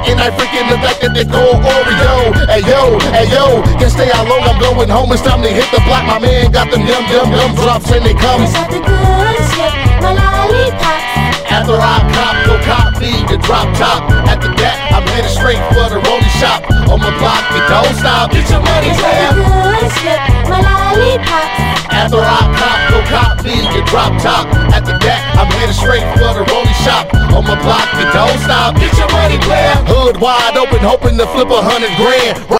and I freaking the fact that they call Oreo. Hey yo, can't stay out long, I'm going home, it's time to hit the block. My man got them yum drops and they come. I got the goods, yeah, my lollipops. After I cop, go cop me the drop top. At the back, I'm headed straight for the rolling shop. On my block, it don't stop, get your money I got back. the goods, yeah, my lollipops. After I cop, go cop me the drop top. At the back, I'm headed straight for the rolling shop. On my block, it don't stop, get your money back. Hood wide open, hoping to flip 100 grand.